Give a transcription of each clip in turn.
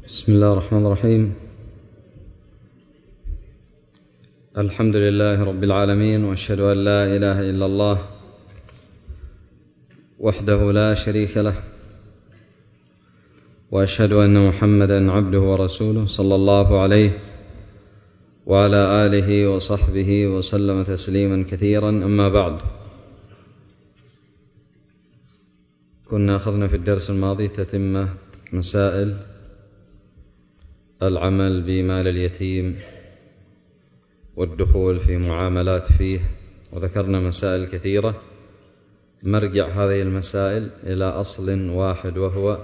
بسم الله الرحمن الرحيم. الحمد لله رب العالمين، وأشهد أن لا إله إلا الله وحده لا شريك له، وأشهد أن محمدا عبده ورسوله صلى الله عليه وعلى آله وصحبه وسلم تسليما كثيرا. أما بعد، كنا أخذنا في الدرس الماضي تتمة مسائل العمل بمال اليتيم والدخول في معاملات فيه، وذكرنا مسائل كثيرة. مرجع هذه المسائل إلى أصل واحد، وهو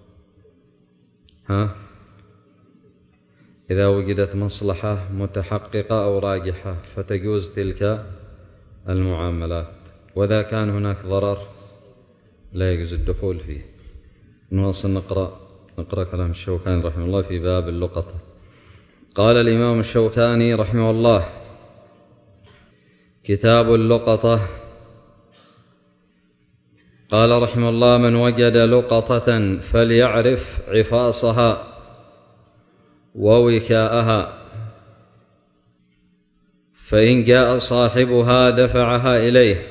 إذا وجدت مصلحة متحققة أو راجحة فتجوز تلك المعاملات، وإذا كان هناك ضرر لا يجوز الدخول فيه. نواصل نقرأ كلام الشوكاني رحمه الله في باب اللقطة. قال الإمام الشوكاني رحمه الله: كتاب اللقطة. قال رحمه الله: من وجد لقطة فليعرف عفاصها ووكاءها، فإن جاء صاحبها دفعها إليه،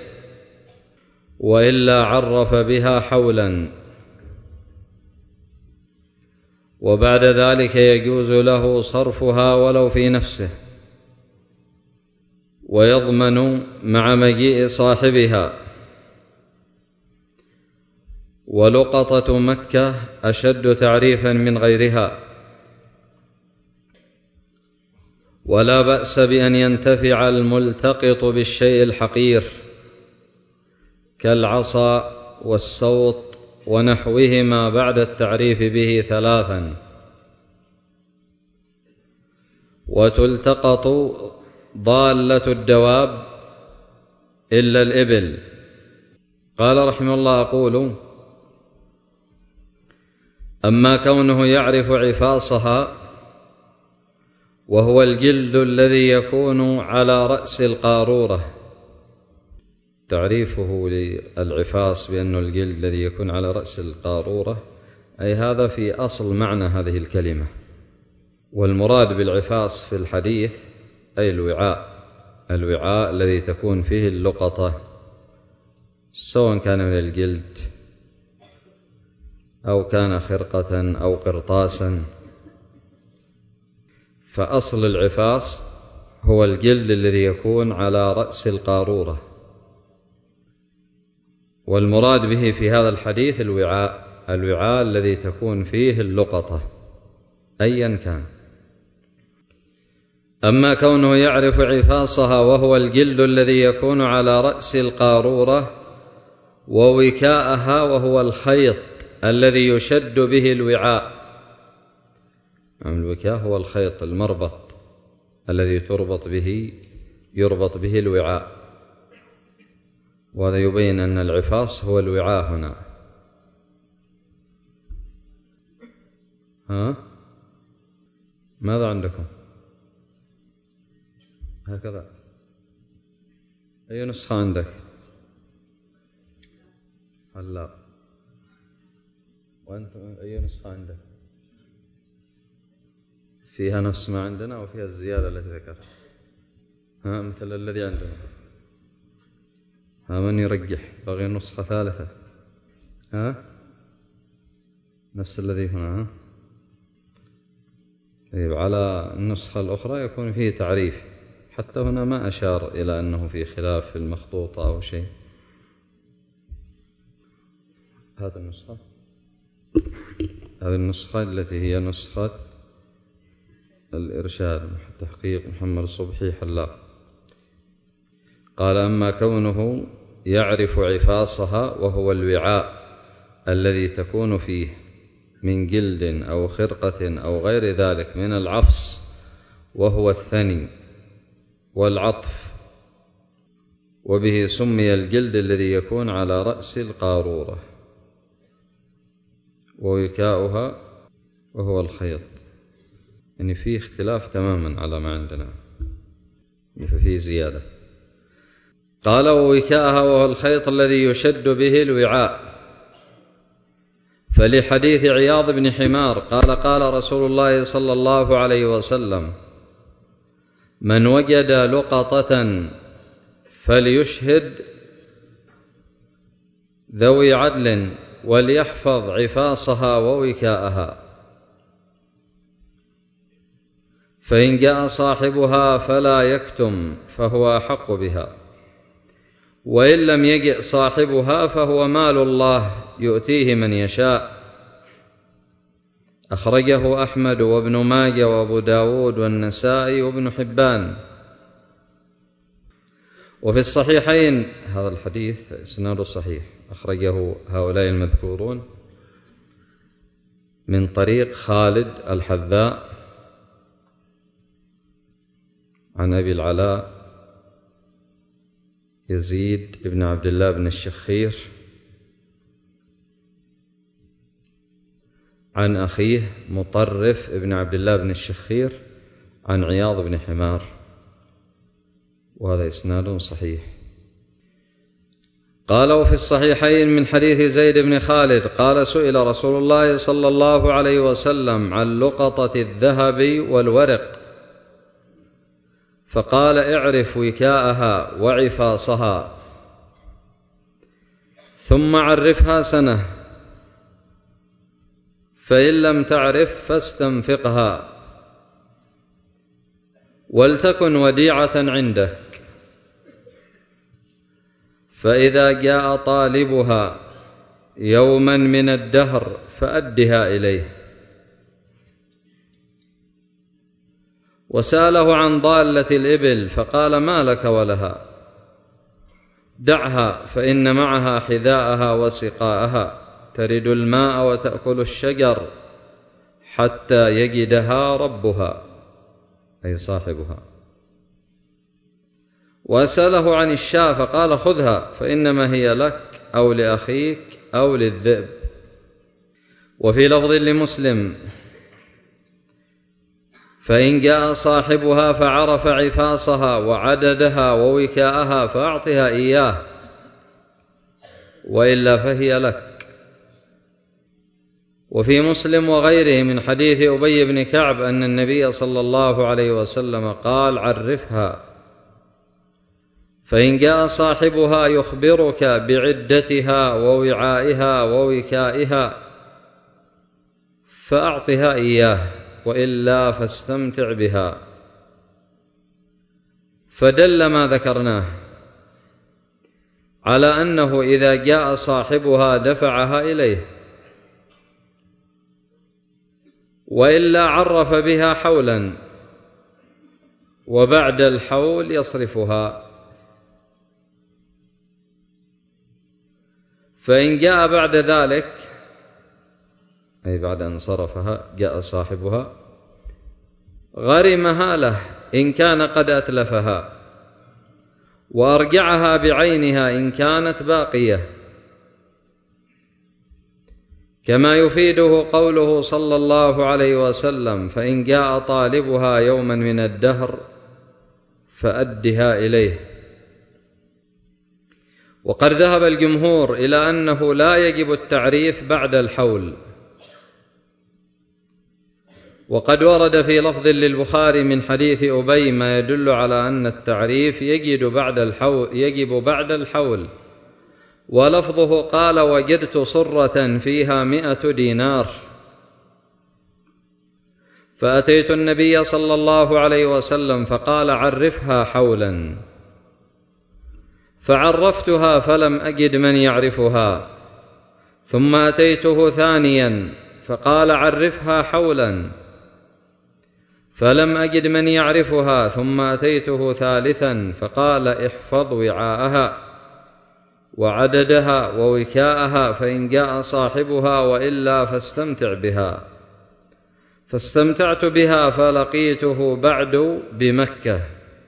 وإلا عرف بها حولا، وبعد ذلك يجوز له صرفها ولو في نفسه، ويضمن مع مجيء صاحبها. ولقطة مكة أشد تعريفا من غيرها، ولا بأس بأن ينتفع الملتقط بالشيء الحقير كالعصا والسوط ونحوهما بعد التعريف به 3. وتلتقط ضالة الدواب إلا الإبل. قال رحمه الله: أقول: أما كونه يعرف عفاصها، وهو الجلد الذي يكون على رأس القارورة. تعريفه للعفاص بأنه الجلد الذي يكون على رأس القارورة، أي هذا في أصل معنى هذه الكلمة. والمراد بالعفاص في الحديث أي الوعاء الذي تكون فيه اللقطة، سواء كان من الجلد أو كان خرقة أو قرطاسا. فأصل العفاص هو الجلد الذي يكون على رأس القارورة، والمراد به في هذا الحديث الوعاء الذي تكون فيه اللقطة أيا كان. أما كونه يعرف عفاصها، وهو الجلد الذي يكون على رأس القارورة، ووكاءها، وهو الخيط الذي يشد به الوعاء. الوكاء هو الخيط المربط الذي يربط به الوعاء، وهذا يبين أن العفاص هو الوعاء هنا. ماذا عندكم؟ هكذا. أي نسخة عندك؟ لا. وأنت أي نسخة عندك؟ فيها نفس ما عندنا وفيها الزيادة التي ذكرت، مثل الذي عندنا. من يرجح؟ بغي نسخة ثالثة. نفس الذي هنا. طيب، على النسخة الأخرى يكون فيه تعريف. حتى هنا ما أشار إلى أنه في خلاف في المخطوطة أو شيء. هذه النسخة التي هي نسخة الإرشاد، تحقيق محمد صبحي حلاق. قال: أما كونه يعرف عفاصها، وهو الوعاء الذي تكون فيه من جلد أو خرقة أو غير ذلك من العفص، وهو الثني والعطف، وبه سمي الجلد الذي يكون على رأس القارورة، ووكاؤها وهو الخيط. يعني فيه اختلاف تماما على ما عندنا، ففيه زيادة. قال: ووكاءها وهو الخيط الذي يشد به الوعاء، فلحديث عياض بن حمار قال قال رسول الله صلى الله عليه وسلم: من وجد لقطة فليشهد ذوي عدل وليحفظ عفاصها ووكاءها، فإن جاء صاحبها فلا يكتم فهو أحق بها، وإن لم يجئ صاحبها فهو مال الله يؤتيه من يشاء. أخرجه أحمد وابن ماجه وأبو داود والنسائي وابن حبان. وفي الصحيحين هذا الحديث إسناده صحيح، أخرجه هؤلاء المذكورون من طريق خالد الحذاء عن أبي العلاء يزيد بن عبد الله بن الشخير عن أخيه مطرف بن عبد الله بن الشخير عن عياض بن حمار، وهذا إسناد صحيح. قال: وفي الصحيحين من حديث زيد بن خالد قال: سئل رسول الله صلى الله عليه وسلم عن لقطة الذهب والورق، فقال: اعرف وكاءها وعفاصها، ثم عرفها سنة، فإن لم تعرف فاستنفقها، ولتكن وديعة عندك، فإذا جاء طالبها يوما من الدهر فأدها إليه. وسأله عن ضالة الإبل فقال: ما لك ولها؟ دعها، فإن معها حذاءها وسقاءها، ترد الماء وتأكل الشجر حتى يجدها ربها، أي صاحبها. وسأله عن الشاة فقال: خذها، فإنما هي لك أو لأخيك أو للذئب. وفي لفظ لمسلم: فإن جاء صاحبها فعرف عفاصها وعددها ووكاءها فأعطها إياه، وإلا فهي لك. وفي مسلم وغيره من حديث أبي بن كعب أن النبي صلى الله عليه وسلم قال: عرفها، فإن جاء صاحبها يخبرك بعدتها ووعائها ووكائها فأعطها إياه، وإلا فاستمتع بها. فدل ما ذكرناه على أنه إذا جاء صاحبها دفعها إليه، وإلا عرف بها حولا، وبعد الحول يصرفها. فإن جاء بعد ذلك، أي بعد أن صرفها جاء صاحبها، غرمها له إن كان قد أتلفها، وأرجعها بعينها إن كانت باقية، كما يفيده قوله صلى الله عليه وسلم: فإن جاء طالبها يوما من الدهر فأدها إليه. وقد ذهب الجمهور إلى أنه لا يجب التعريف بعد الحول، وقد ورد في لفظ للبخاري من حديث أبي ما يدل على أن التعريف يجب بعد الحول، ولفظه قال: وجدت صرة فيها 100 دينار، فأتيت النبي صلى الله عليه وسلم فقال: عرفها حولا، فعرفتها فلم أجد من يعرفها، ثم أتيته ثانيا فقال: عرفها حولا، فلم أجد من يعرفها، ثم أتيته ثالثا فقال: احفظ وعاءها وعددها ووكاءها، فإن جاء صاحبها، وإلا فاستمتع بها. فاستمتعت بها فلقيته بعد بمكة.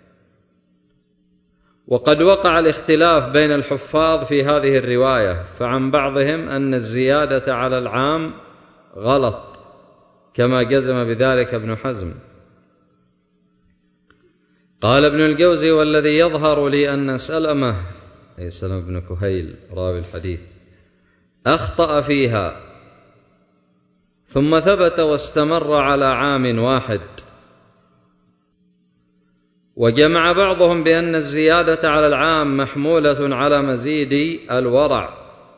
وقد وقع الاختلاف بين الحفاظ في هذه الرواية، فعن بعضهم أن الزيادة على العام غلط، كما جزم بذلك ابن حزم. قال ابن الجوزي: والذي يظهر لي أن سلمة، أي سلمة بن كهيل راوي الحديث، أخطأ فيها، ثم ثبت واستمر على عام واحد. وجمع بعضهم بأن الزيادة على العام محمولة على مزيد الورع،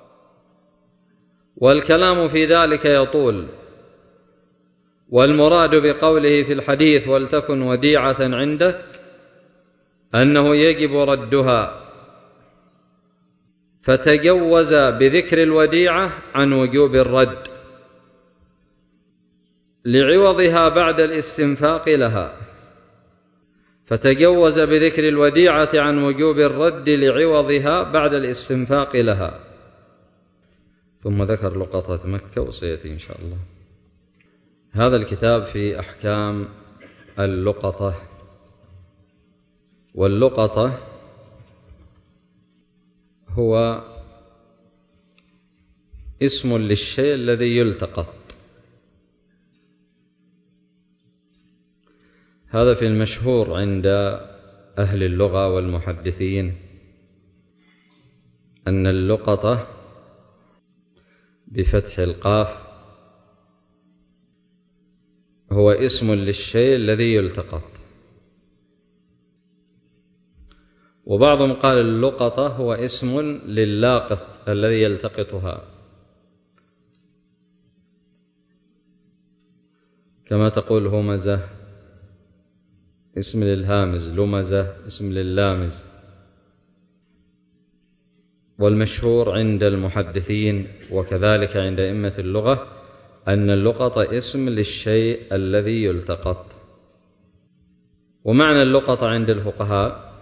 والكلام في ذلك يطول. والمراد بقوله في الحديث ولتكن وديعة عندك أنه يجب ردها، فتجوز بذكر الوديعة عن وجوب الرد لعوضها بعد الاستنفاق لها، فتجوز بذكر الوديعة عن وجوب الرد لعوضها بعد الاستنفاق لها. ثم ذكر لقطة مكة وسيأتي إن شاء الله. هذا الكتاب في أحكام اللقطة. واللقطة هو اسم للشيء الذي يلتقط. هذا في المشهور عند أهل اللغة والمحدثين أن اللقطة بفتح القاف هو اسم للشيء الذي يلتقط. وبعضهم قال اللقطة هو اسم للاقط الذي يلتقطها، كما تقول همزة اسم للهامز، لمزة اسم لللامز. والمشهور عند المحدثين وكذلك عند أئمة اللغة أن اللقطة اسم للشيء الذي يلتقط. ومعنى اللقطة عند الفقهاء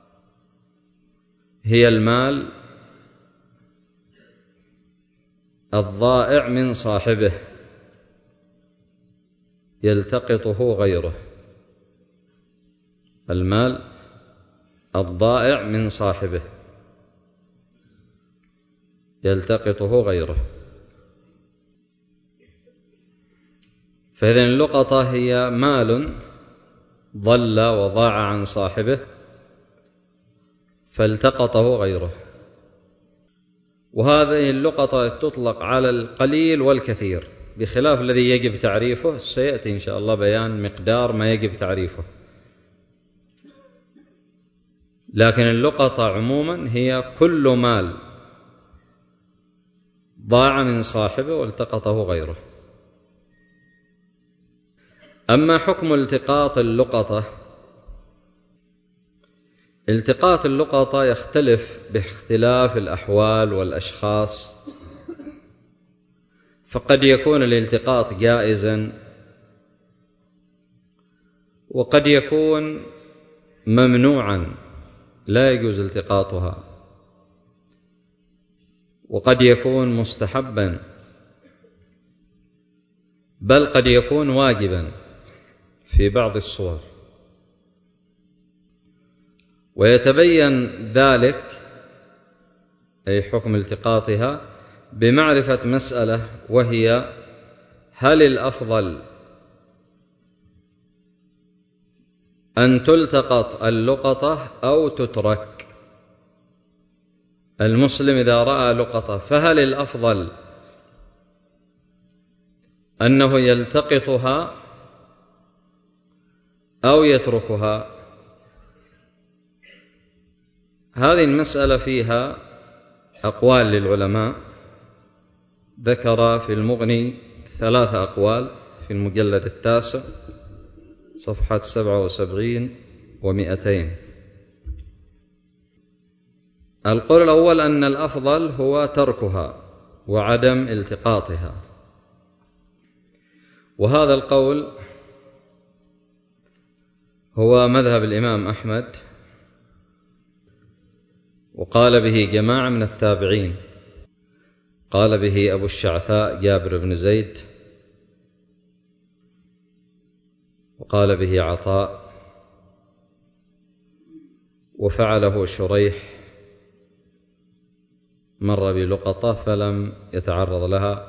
هي المال الضائع من صاحبه يلتقطه غيره. المال الضائع من صاحبه يلتقطه غيره. فإذن اللقطة هي مال ضل وضاع عن صاحبه فالتقطه غيره. وهذه اللقطة تطلق على القليل والكثير، بخلاف الذي يجب تعريفه. سيأتي إن شاء الله بيان مقدار ما يجب تعريفه. لكن اللقطة عموما هي كل مال ضاع من صاحبه والتقطه غيره. أما حكم التقاط اللقطة، التقاط اللقطة يختلف باختلاف الأحوال والأشخاص، فقد يكون الالتقاط جائزا وقد يكون ممنوعا لا يجوز التقاطها، وقد يكون مستحبا، بل قد يكون واجبا في بعض الصور. ويتبين ذلك أي حكم التقاطها بمعرفة مسألة، وهي هل الأفضل أن تلتقط اللقطة أو تترك؟ المسلم إذا رأى لقطة فهل الأفضل أنه يلتقطها أو يتركها؟ هذه المسألة فيها أقوال للعلماء. ذكر في المغني 3 أقوال في المجلد 9 صفحة 77 و200. القول الأول أن الأفضل هو تركها وعدم التقاطها، وهذا القول هو مذهب الإمام أحمد، وقال به جماعة من التابعين. قال به أبو الشعثاء جابر بن زيد، وقال به عطاء، وفعله شريح مر بلقطة فلم يتعرض لها،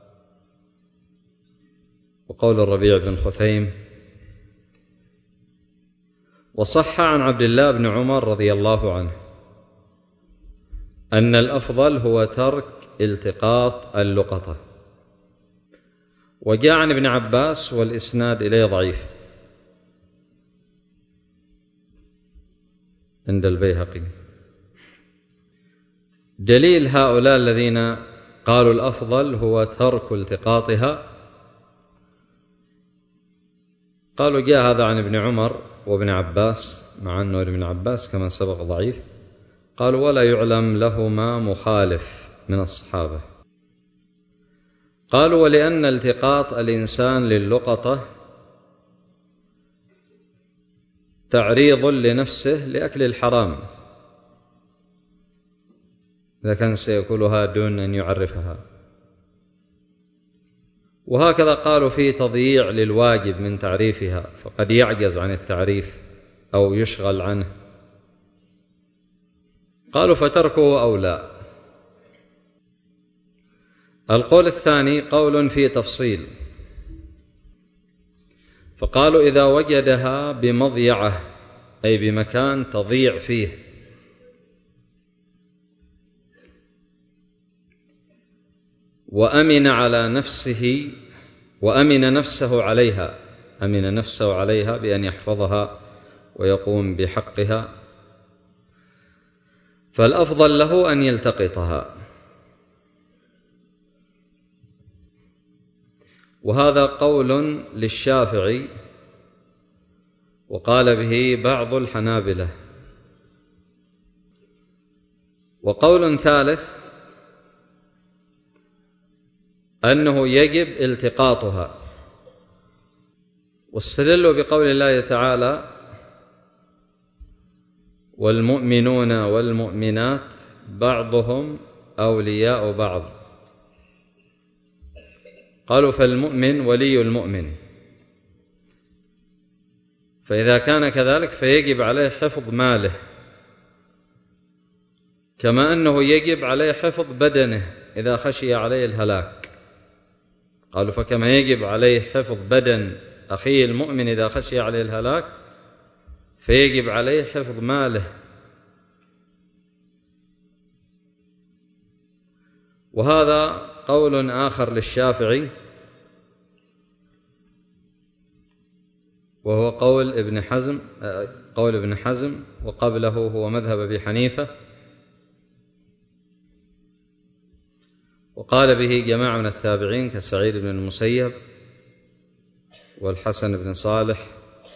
وقول الربيع بن خثيم. وصح عن عبد الله بن عمر رضي الله عنه أن الأفضل هو ترك التقاط اللقطة، وجاء عن ابن عباس والإسناد إليه ضعيف عند البيهقي. دليل هؤلاء الذين قالوا الأفضل هو ترك التقاطها، قالوا جاء هذا عن ابن عمر وابن عباس، مع أنه ابن عباس كما سبق ضعيف، قالوا ولا يعلم لهما مخالف من الصحابة. قالوا ولأن التقاط الإنسان للقطة تعريض لنفسه لأكل الحرام إذا كان سيأكلها دون أن يعرفها، وهكذا قالوا فيه تضييع للواجب من تعريفها، فقد يعجز عن التعريف أو يشغل عنه. قالوا فتركه أولى. القول الثاني قول فيه تفصيل، فقالوا إذا وجدها بمضيعة أي بمكان تضيع فيه وأمن على نفسه وأمن نفسه عليها، أمن نفسه عليها بأن يحفظها ويقوم بحقها، فالأفضل له أن يلتقطها. وهذا قول للشافعي وقال به بعض الحنابلة. وقول ثالث أنه يجب التقاطها، واستدلوا بقول الله تعالى والمؤمنون والمؤمنات بعضهم أولياء بعض، قالوا فالمؤمن ولي المؤمن، فإذا كان كذلك فيجب عليه حفظ ماله، كما أنه يجب عليه حفظ بدنه إذا خشي عليه الهلاك. قالوا فكما يجب عليه حفظ بدن أخيه المؤمن إذا خشي عليه الهلاك فيجب عليه حفظ ماله. وهذا قول آخر للشافعي وهو قول ابن حزم، وقبله هو مذهب أبي حنيفة، وقال به جماعة من التابعين كسعيد بن المسيب والحسن بن صالح.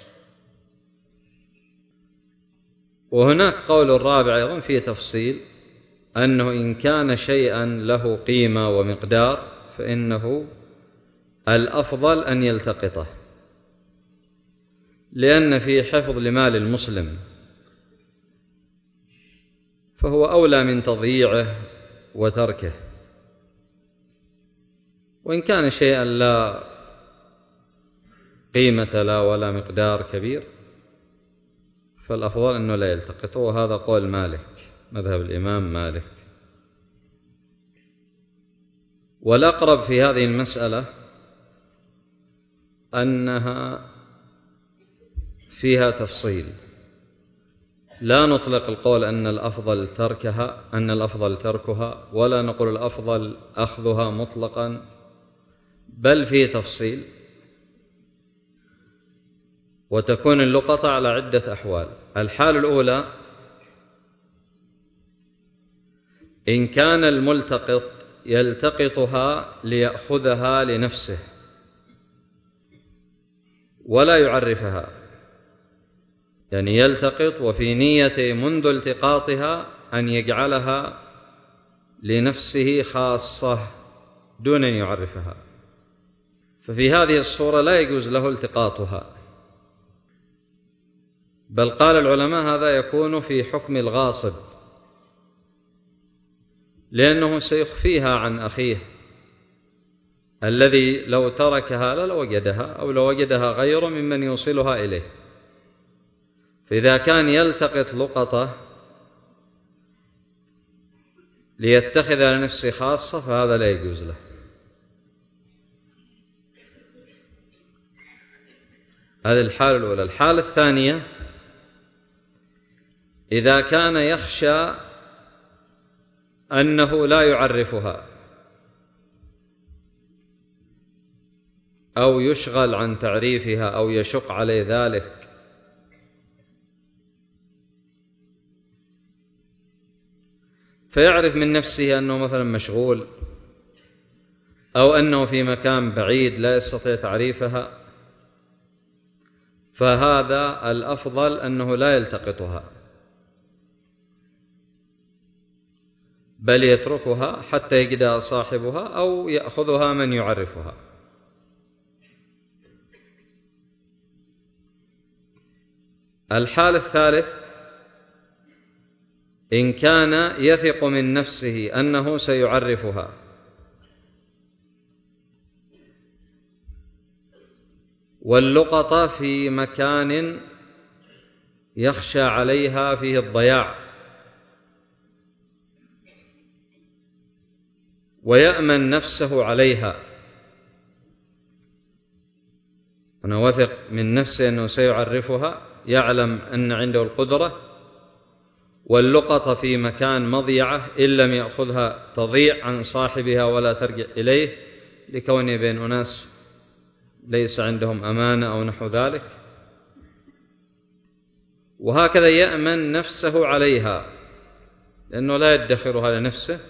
وهناك قول الرابع أيضا فيه تفصيل، أنه إن كان شيئا له قيمة ومقدار فإنه الأفضل أن يلتقطه، لأن فيه حفظ لمال المسلم، فهو أولى من تضييعه وتركه. وإن كان شيئا لا قيمة له ولا مقدار كبير فالأفضل أنه لا يلتقطه، وهذا قول مالك، مذهب الإمام مالك. والأقرب في هذه المسألة أنها فيها تفصيل، لا نطلق القول أن الأفضل تركها، ولا نقول الأفضل أخذها مطلقا، بل فيه تفصيل. وتكون اللقطة على عدة أحوال. الحال الأولى إن كان الملتقط يلتقطها ليأخذها لنفسه ولا يعرفها، يعني يلتقط وفي نيته منذ التقاطها أن يجعلها لنفسه خاصة دون أن يعرفها، ففي هذه الصورة لا يجوز له التقاطها، بل قال العلماء هذا يكون في حكم الغاصب، لأنه سيخفيها عن أخيه الذي لو تركها لوجدها، أو لو وجدها غيره ممن يوصلها إليه. فإذا كان يلتقط لقطة ليتخذ لنفسه خاصة فهذا لا يجوز له. هذه الحالة الأولى. الحالة الثانية إذا كان يخشى أنه لا يعرفها، أو يشغل عن تعريفها أو يشق عليه ذلك، فيعرف من نفسه أنه مثلا مشغول أو أنه في مكان بعيد لا يستطيع تعريفها، فهذا الأفضل أنه لا يلتقطها، بل يتركها حتى يجدها صاحبها أو يأخذها من يعرفها. الحال الثالث: إن كان يثق من نفسه أنه سيعرفها واللقطة في مكان يخشى عليها فيه الضياع ويأمن نفسه عليها، أنا وثق من نفسه أنه سيعرفها، يعلم أن عنده القدرة، واللقطة في مكان مضيعة إن لم يأخذها تضيع عن صاحبها ولا ترجع إليه لكونه بين أناس ليس عندهم أمانة أو نحو ذلك، وهكذا يأمن نفسه عليها لأنه لا يدخرها لنفسه،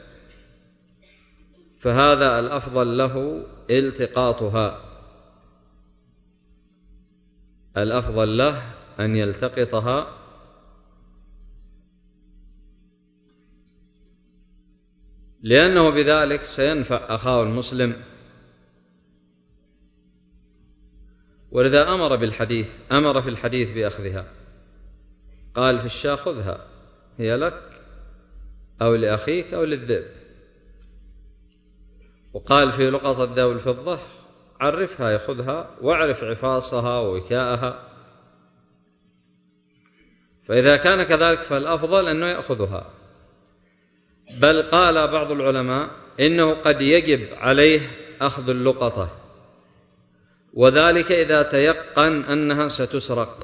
فهذا الأفضل له التقاطها، الأفضل له أن يلتقطها، لأنه بذلك سينفع أخاه المسلم. ولذا أمر في الحديث بأخذها، قال في الشاة: خذها، هي لك أو لأخيك أو للذئب. وقال في لقطة الذهب والفضة: عرفها، يأخذها واعرف عفاصها ووكاءها. فإذا كان كذلك فالأفضل أنه يأخذها، بل قال بعض العلماء إنه قد يجب عليه أخذ اللقطة، وذلك إذا تيقن أنها ستسرق.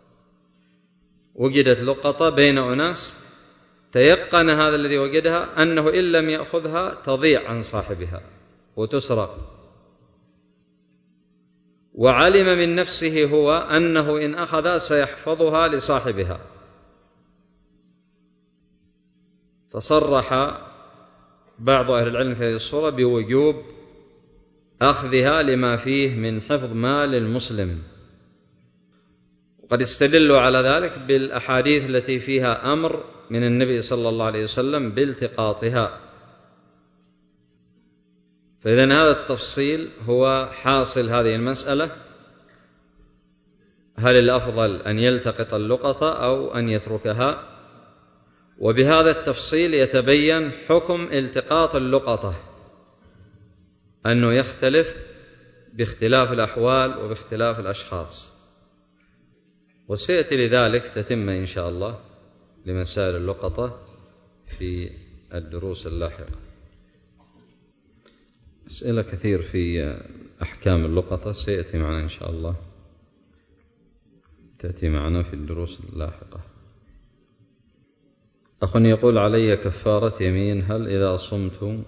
وجدت لقطة بين أناس، تيقن هذا الذي وجدها أنه إن لم يأخذها تضيع عن صاحبها وتسرق، وعلم من نفسه هو أنه إن أخذها سيحفظها لصاحبها، فصرح بعض أهل العلم في هذه الصورة بوجوب أخذها لما فيه من حفظ مال المسلم. وقد استدلوا على ذلك بالأحاديث التي فيها أمر من النبي صلى الله عليه وسلم بالتقاطها. فإذن هذا التفصيل هو حاصل هذه المسألة: هل الأفضل أن يلتقط اللقطة أو أن يتركها؟ وبهذا التفصيل يتبين حكم التقاط اللقطة، أنه يختلف باختلاف الأحوال وباختلاف الأشخاص، وسيأتي لذلك تتم إن شاء الله لمسائل اللقطة في الدروس اللاحقة. أسئلة كثير في أحكام اللقطة سيأتي معنا إن شاء الله، تأتي معنا في الدروس اللاحقة. أخ يقول: علي كفارة يمين، هل إذا صمت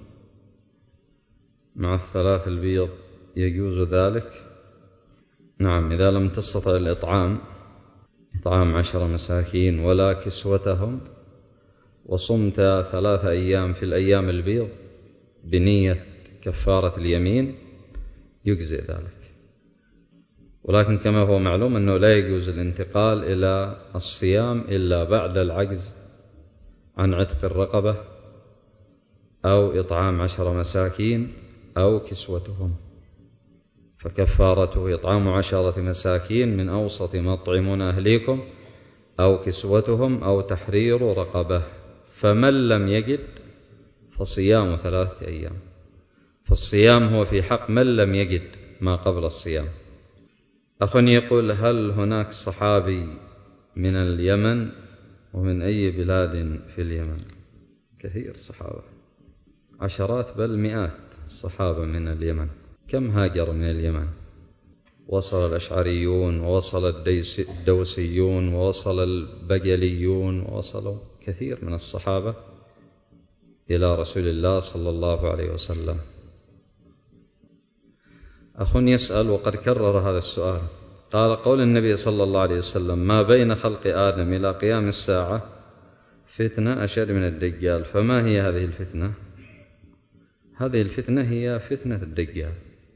مع الثلاث البيض يجوز ذلك؟ نعم، إذا لم تستطع إطعام 10 مساكين ولا كسوتهم، وصمت 3 أيام في الأيام البيض بنية كفارة اليمين، يجزئ ذلك. ولكن كما هو معلوم أنه لا يجوز الانتقال إلى الصيام إلا بعد العجز عن عتق الرقبة أو إطعام 10 مساكين أو كسوتهم، فكفارته إطعام 10 مساكين من أوسط ما تطعمون أهليكم أو كسوتهم أو تحرير رقبة. فمن لم يجد فصيام 3 أيام، فالصيام هو في حق من لم يجد ما قبل الصيام. أخ يقول: هل هناك صحابي من اليمن؟ ومن أي بلاد في اليمن؟ كثير صحابة، عشرات بل مئات الصحابة من اليمن. كم هاجر من اليمن؟ وصل الأشعريون، ووصل الدوسيون، ووصل البجليون، ووصلوا كثير من الصحابة إلى رسول الله صلى الله عليه وسلم. أخ يسأل وقد كرر هذا السؤال، قال: قول النبي صلى الله عليه وسلم: ما بين خلق آدم إلى قيام الساعة فتنة أشد من الدجال، فما هي هذه الفتنة؟ هذه الفتنة هي فتنة الدجال،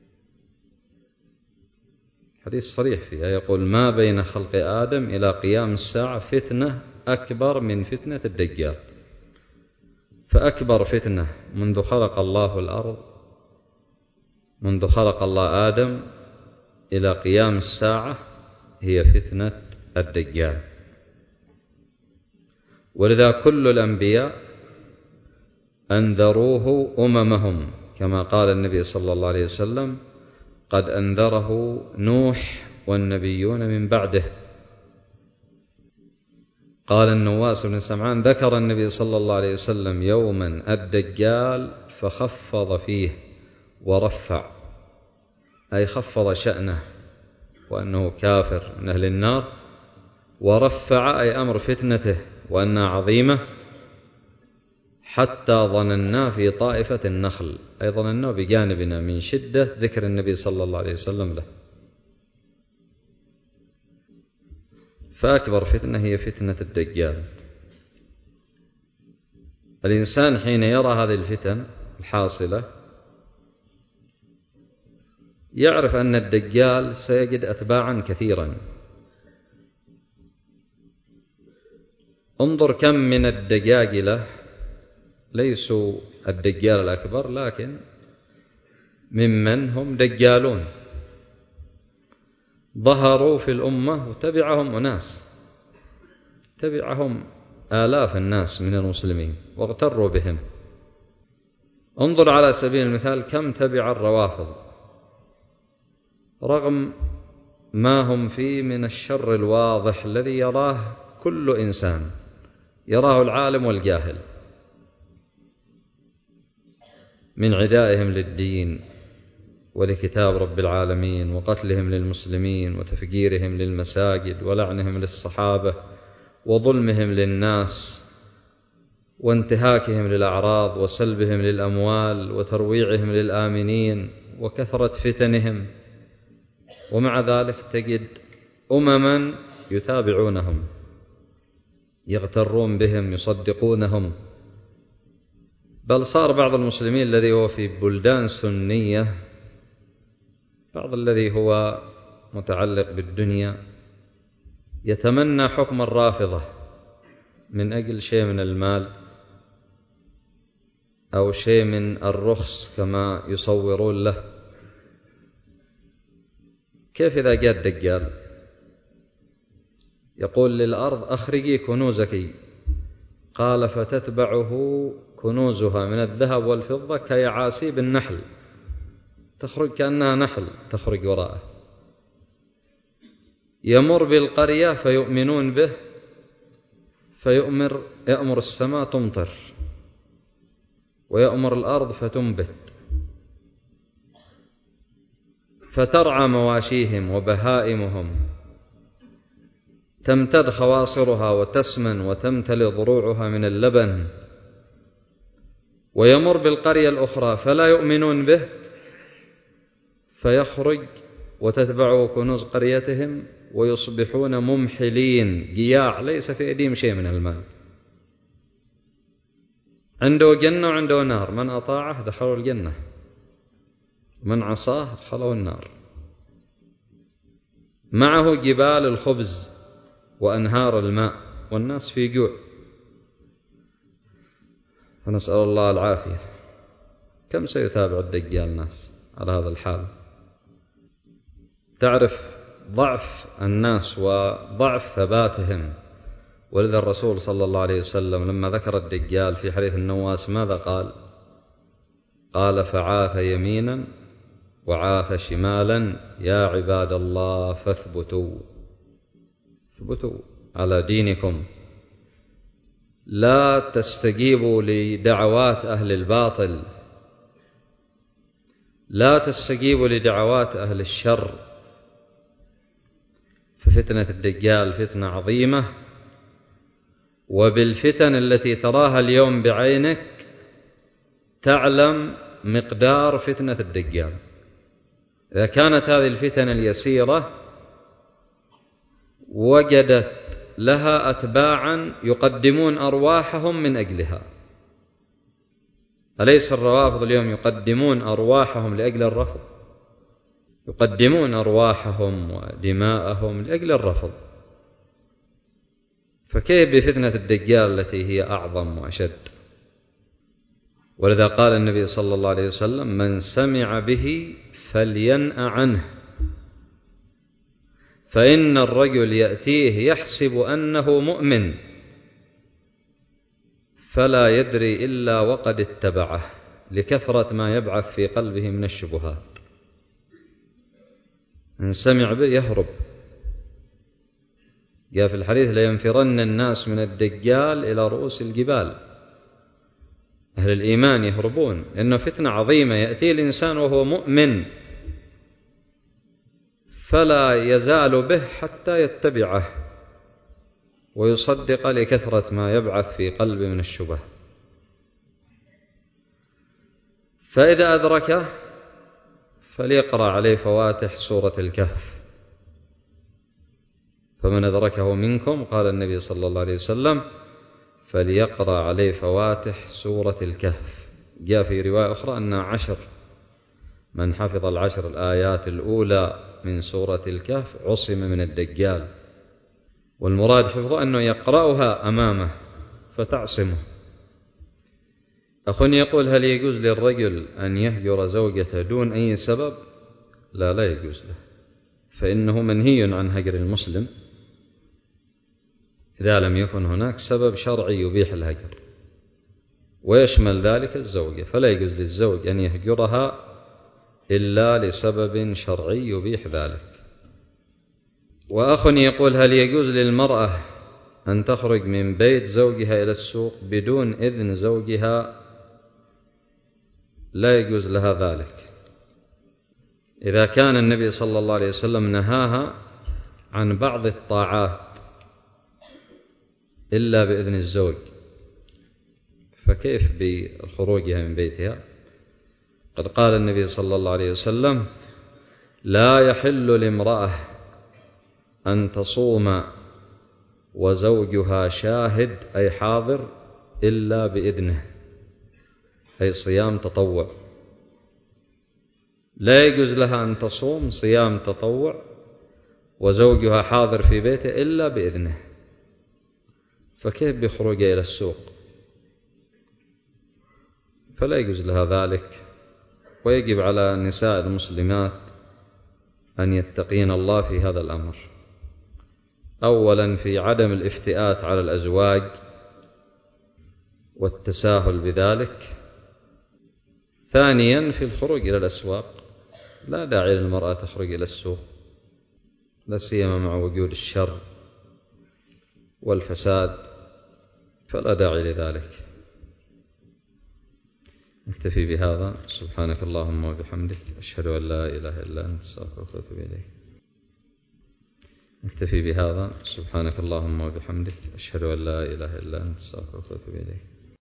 حديث صريح فيها، يقول: ما بين خلق آدم إلى قيام الساعة فتنة أكبر من فتنة الدجال. فأكبر فتنة منذ خلق الله الأرض، منذ خلق الله آدم إلى قيام الساعة، هي فتنة الدجال. ولذا كل الأنبياء أنذروه أممهم، كما قال النبي صلى الله عليه وسلم: قد أنذره نوح والنبيون من بعده. قال النواس بن سمعان: ذكر النبي صلى الله عليه وسلم يوما الدجال فخفض فيه ورفع، أي خفض شأنه وأنه كافر من أهل النار، ورفع أي أمر فتنته وأنها عظيمة، حتى ظننا في طائفة النخل، أي ظننا بجانبنا من شدة ذكر النبي صلى الله عليه وسلم له. فأكبر فتنة هي فتنة الدجال. الإنسان حين يرى هذه الفتن الحاصلة يعرف أن الدجال سيجد أتباعا كثيرا. انظر كم من الدجاجلة ليسوا الدجال الأكبر، لكن ممن هم دجالون ظهروا في الأمة وتبعهم أناس، تبعهم آلاف الناس من المسلمين واغتروا بهم. انظر على سبيل المثال كم تبع الروافض رغم ما هم فيه من الشر الواضح الذي يراه كل إنسان، يراه العالم والجاهل، من عدائهم للدين ولكتاب رب العالمين، وقتلهم للمسلمين، وتفجيرهم للمساجد، ولعنهم للصحابة، وظلمهم للناس، وانتهاكهم للأعراض، وسلبهم للأموال، وترويعهم للآمنين، وكثرة فتنهم. ومع ذلك تجد أمما يتابعونهم، يغترون بهم، يصدقونهم. بل صار بعض المسلمين الذي هو في بلدان سنية، بعض الذي هو متعلق بالدنيا، يتمنى حكم الرافضة من أجل شيء من المال أو شيء من الرخص كما يصورون له. كيف إذا جاء الدجال يقول للأرض: أخرجي كنوزك، قال: فتتبعه كنوزها من الذهب والفضة كيعاسيب النحل، تخرج كأنها نحل تخرج وراءه. يمر بالقرية فيؤمنون به، يأمر السماء تمطر، ويأمر الأرض فتنبت، فترعى مواشيهم وبهائمهم، تمتد خواصرها وتسمن وتمتلئ ضروعها من اللبن. ويمر بالقرية الأخرى فلا يؤمنون به، فيخرج وتتبعه كنوز قريتهم، ويصبحون ممحلين جياع، ليس في أيديهم شيء من المال. عنده جنة وعنده نار، من أطاعه دخلوا الجنة، من عصاه دخلوا النار. معه جبال الخبز وأنهار الماء، والناس في جوع. فنسأل الله العافية. كم سيتابع الدجال الناس على هذا الحال؟ تعرف ضعف الناس وضعف ثباتهم. ولذا الرسول صلى الله عليه وسلم لما ذكر الدجال في حديث النواس ماذا قال؟ قال: فعاث يمينا وعاث شمالا، يا عباد الله فاثبتوا، اثبتوا على دينكم، لا تستجيبوا لدعوات أهل الباطل، لا تستجيبوا لدعوات أهل الشر. ففتنة الدجال فتنة عظيمة، وبالفتن التي تراها اليوم بعينك تعلم مقدار فتنة الدجال. إذا كانت هذه الفتن اليسيرة وجدت لها أتباعا يقدمون أرواحهم من أجلها. أليس الروافض اليوم يقدمون أرواحهم لأجل الرفض؟ يقدمون أرواحهم ودماءهم لأجل الرفض، فكيف بفتنة الدجال التي هي أعظم وأشد؟ ولذا قال النبي صلى الله عليه وسلم: من سمع به فلينأ عنه، فإن الرجل يأتيه يحسب أنه مؤمن فلا يدري إلا وقد اتبعه، لكثرة ما يبعث في قلبه من الشبهات. من سمع به يهرب. جاء في الحديث: لينفرن الناس من الدجال إلى رؤوس الجبال. أهل الإيمان يهربون، لأنه فتنة عظيمة. يأتي الإنسان وهو مؤمن فلا يزال به حتى يتبعه ويصدق لكثرة ما يبعث في قلبه من الشبه. فإذا أدركه فليقرأ عليه فواتح سورة الكهف. فمن أدركه منكم، قال النبي صلى الله عليه وسلم، فليقرأ عليه فواتح سورة الكهف. جاء في رواية أخرى أنها 10. من حفظ 10 الآيات الأولى من سورة الكهف عصم من الدجال. والمراد حفظه أنه يقرأها أمامه فتعصمه. أخ يقول: هل يجوز للرجل أن يهجر زوجته دون أي سبب؟ لا يجوز له، فإنه منهي عن هجر المسلم إذا لم يكن هناك سبب شرعي يبيح الهجر، ويشمل ذلك الزوجة. فلا يجوز للزوج أن يهجرها إلا لسبب شرعي يبيح ذلك. وأخ يقول: هل يجوز للمرأة أن تخرج من بيت زوجها إلى السوق بدون إذن زوجها؟ لا يجوز لها ذلك. إذا كان النبي صلى الله عليه وسلم نهاها عن بعض الطاعات إلا بإذن الزوج، فكيف بخروجها من بيتها؟ قد قال النبي صلى الله عليه وسلم: لا يحل لامرأة أن تصوم وزوجها شاهد أي حاضر إلا بإذنه، أي صيام تطوع. لا يجوز لها أن تصوم صيام تطوع وزوجها حاضر في بيته إلا بإذنه، فكيف بخروجها إلى السوق؟ فلا يجوز لها ذلك. ويجب على النساء المسلمات أن يتقين الله في هذا الأمر، أولا في عدم الافتئات على الأزواج والتساهل بذلك، ثانيا في الخروج إلى الأسواق. لا داعي للمرأة تخرج إلى السوق، لا سيما مع وجود الشر والفساد، فلا داعي لذلك. نكتفي بهذا. سبحانك اللهم وبحمدك، أشهد أن لا إله إلا أنت، أستغفرك وأتوب إليك. نكتفي بهذا. سبحانك اللهم وبحمدك، أشهد أن لا إله إلا أنت، أستغفرك وأتوب إليك.